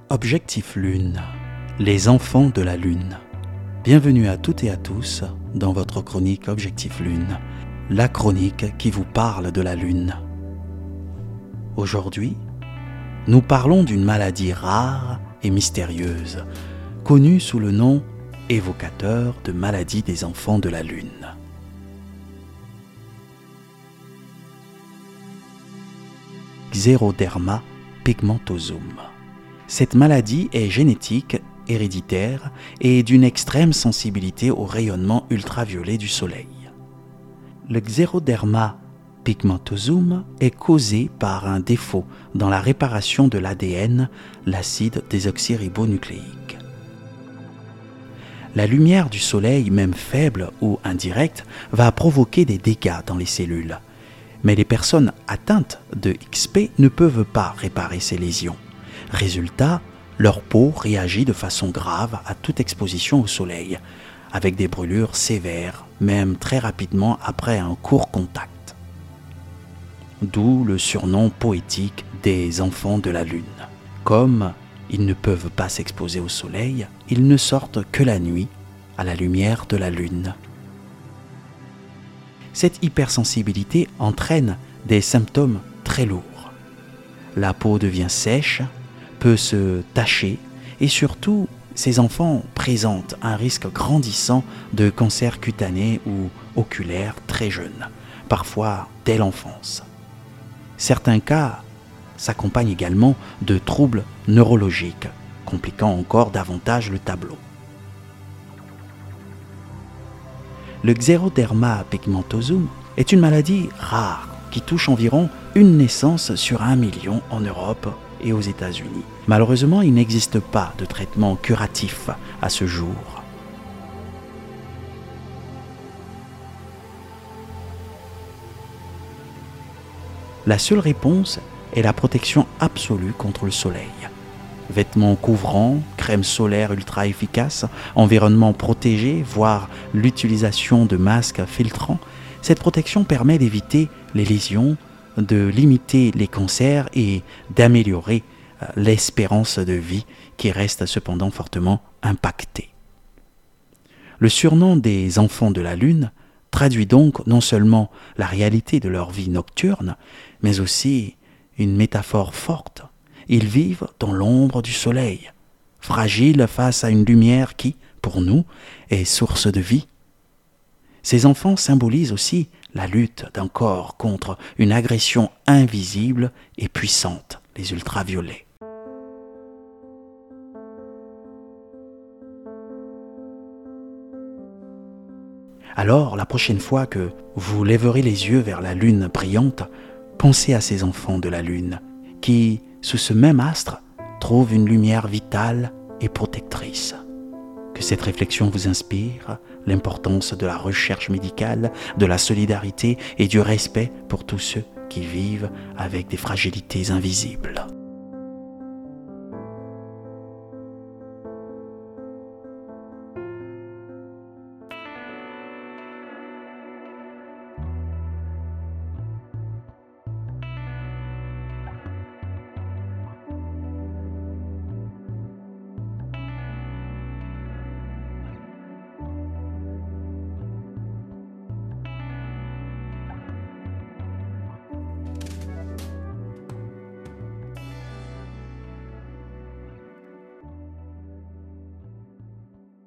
Objectif Lune, les enfants de la Lune. Bienvenue à toutes et à tous dans votre chronique Objectif Lune, la chronique qui vous parle de la Lune. Aujourd'hui, nous parlons d'une maladie rare et mystérieuse, connue sous le nom évocateur de maladie des enfants de la Lune. Xeroderma pigmentosum. Cette maladie est génétique, héréditaire et d'une extrême sensibilité au rayonnement ultraviolet du soleil. Le Xeroderma pigmentosum est causé par un défaut dans la réparation de l'ADN, l'acide désoxyribonucléique. La lumière du soleil, même faible ou indirecte, va provoquer des dégâts dans les cellules. Mais les personnes atteintes de XP ne peuvent pas réparer ces lésions. Résultat, leur peau réagit de façon grave à toute exposition au soleil, avec des brûlures sévères, même très rapidement après un court contact. D'où le surnom poétique des enfants de la Lune. Comme ils ne peuvent pas s'exposer au soleil, ils ne sortent que la nuit, à la lumière de la Lune. Cette hypersensibilité entraîne des symptômes très lourds. La peau devient sèche, peut se tacher et surtout, ces enfants présentent un risque grandissant de cancer cutané ou oculaire très jeune, parfois dès l'enfance. Certains cas s'accompagnent également de troubles neurologiques, compliquant encore davantage le tableau. Le Xeroderma pigmentosum est une maladie rare qui touche environ une naissance sur 1 million en Europe et aux États-Unis. Malheureusement, il n'existe pas de traitement curatif à ce jour. La seule réponse est la protection absolue contre le soleil. Vêtements couvrants, crème solaire ultra efficace, environnement protégé, voire l'utilisation de masques filtrants, cette protection permet d'éviter les lésions, de limiter les cancers et d'améliorer l'espérance de vie qui reste cependant fortement impactée. Le surnom des enfants de la Lune traduit donc non seulement la réalité de leur vie nocturne, mais aussi une métaphore forte. Ils vivent dans l'ombre du soleil, fragiles face à une lumière qui, pour nous, est source de vie. Ces enfants symbolisent aussi la lutte d'un corps contre une agression invisible et puissante, les ultraviolets. Alors, la prochaine fois que vous lèverez les yeux vers la lune brillante, pensez à ces enfants de la lune qui, sous ce même astre, trouvent une lumière vitale et protectrice. Que cette réflexion vous inspire l'importance de la recherche médicale, de la solidarité et du respect pour tous ceux qui vivent avec des fragilités invisibles.